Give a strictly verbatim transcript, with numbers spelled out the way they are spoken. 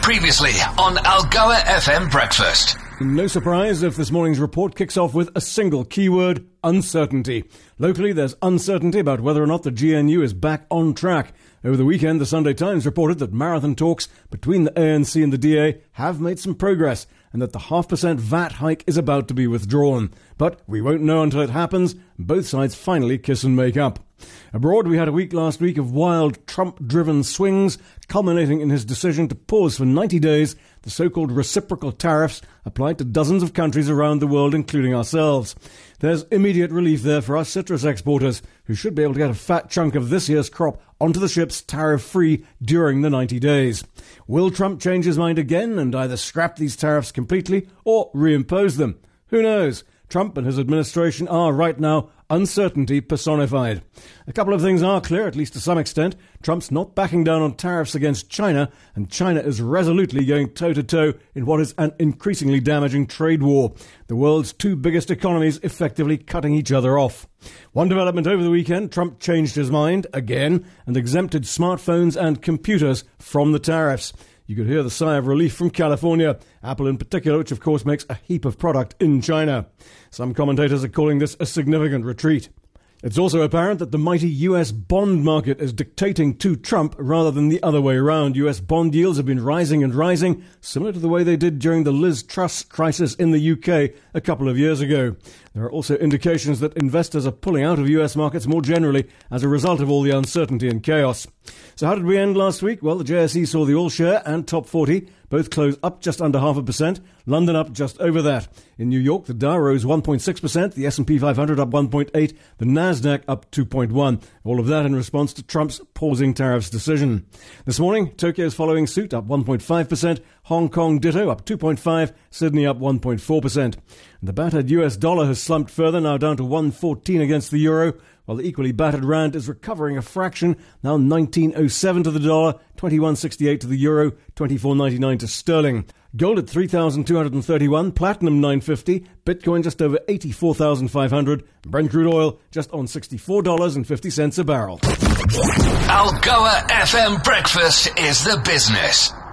Previously on Algoa F M Breakfast. No surprise if this morning's report kicks off with a single keyword: uncertainty. Locally, there's uncertainty about whether or not the G N U is back on track. Over the weekend, the Sunday Times reported that marathon talks between the A N C and the D A have made some progress, and that the half percent V A T hike is about to be withdrawn. But we won't know until it happens, and both sides finally kiss and make up. Abroad, we had a week last week of wild Trump-driven swings, culminating in his decision to pause for ninety days the so-called reciprocal tariffs applied to dozens of countries around the world, including ourselves. There's immediate relief there for us citrus exporters, who should be able to get a fat chunk of this year's crop onto the ships tariff-free during the ninety days. Will Trump change his mind again and either scrap these tariffs completely or reimpose them? Who knows? Trump and his administration are, right now, uncertainty personified. A couple of things are clear, at least to some extent. Trump's not backing down on tariffs against China, and China is resolutely going toe-to-toe in what is an increasingly damaging trade war. The world's two biggest economies effectively cutting each other off. One development over the weekend: Trump changed his mind again and exempted smartphones and computers from the tariffs. You could hear the sigh of relief from California, Apple in particular, which of course makes a heap of product in China. Some commentators are calling this a significant retreat. It's also apparent that the mighty U S bond market is dictating to Trump rather than the other way around. U S bond yields have been rising and rising, similar to the way they did during the Liz Truss crisis in the U K a couple of years ago. There are also indications that investors are pulling out of U S markets more generally as a result of all the uncertainty and chaos. So how did we end last week? Well, the J S E saw the All-Share and Top forty both close up just under half a percent. London up just over that. In New York, the Dow rose one point six percent, the S and P five hundred up one point eight, the Nasdaq up two point one. All of that in response to Trump's pausing tariffs decision. This morning, Tokyo's following suit, up one point five percent. Hong Kong ditto, up two point five. Sydney up one point four percent. The battered U S dollar has slumped further, now down to one fourteen against the euro, while the equally battered rand is recovering a fraction, now nineteen oh seven to the dollar, twenty-one sixty-eight to the euro, twenty-four ninety-nine to sterling. Gold at three thousand two hundred thirty-one, platinum nine fifty, Bitcoin just over eighty-four thousand five hundred, Brent crude oil just on sixty-four dollars and fifty cents a barrel. Algoa F M Breakfast is the business.